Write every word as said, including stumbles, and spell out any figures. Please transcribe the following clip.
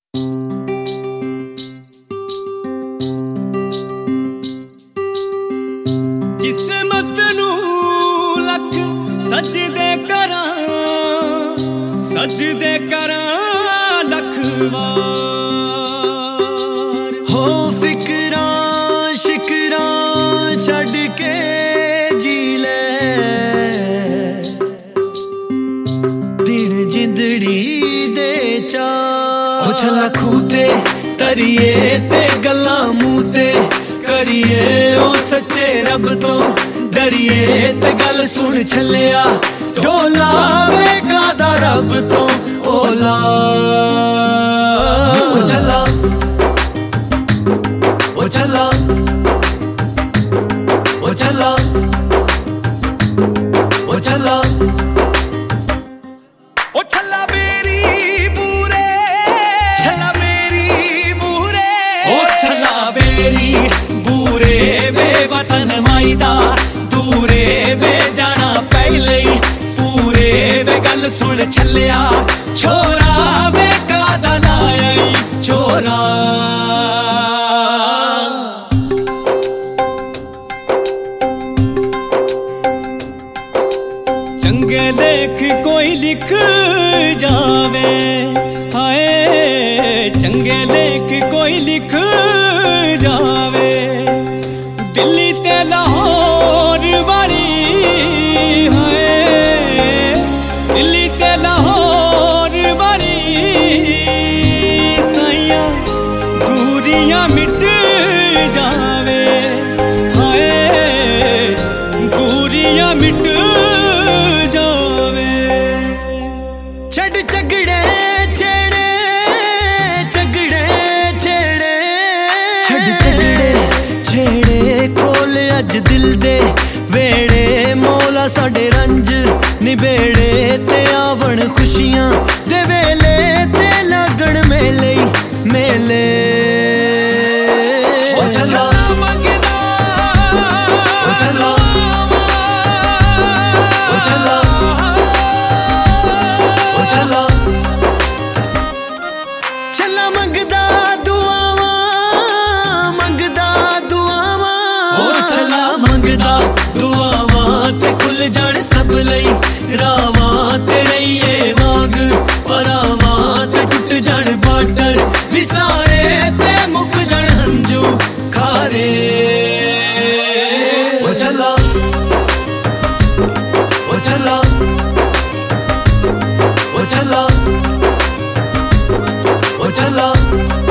किस्मत नू लख सजदे करां सजदे करां लख वार हो फिकरां शिकरां छड़ के जी ले दिन जिंदड़ी दे चार ओ छला खूते तरिए ते गल्लां मूंह ते करिए ओ सच्चे रब तो डरिए ते गल सुन छलिया ढोला वे कादा रब तो ओला ओ चला ओ चला ओ चला ओ चला ओ छला मेरी बूरे छला मेरी बूरे ओ छला बेरी बूरे वे वतन माईदा दूरे वे जाना पहले ही पूरे वे गल सुन छलिया छोरा वे कादा लाया छोरा चंगे लेख कोई लिख जावे हाय चंगे लेख कोई लिख जावे दिल्ली ते लाहौर वाली हाय दिल्ली ते लाहौर वाली साइयां दूरियां मिट जावे हाय दूरियां मिट छड़ झगड़े छेड़े झगड़े छेड़े छड़ झगड़े छेड़े खोल अज दिल दे वेड़े मौला साडे रंज निबेड़े ते आवण खुशियां दे वेले ते लगण मेले मेले ओ चला मंगदा ओ चला ओ चला चला चला मंगदा दुआवां मंगदा दुआवां ओ चला मंगदा दुआवां ते खुल जाण सब लई रावां ते रहिए वांग परावां ते टुट जाण बाटर विसारे ते मुक जाण हंजू खारे ओ चला ओ चला ओ चला ओ चला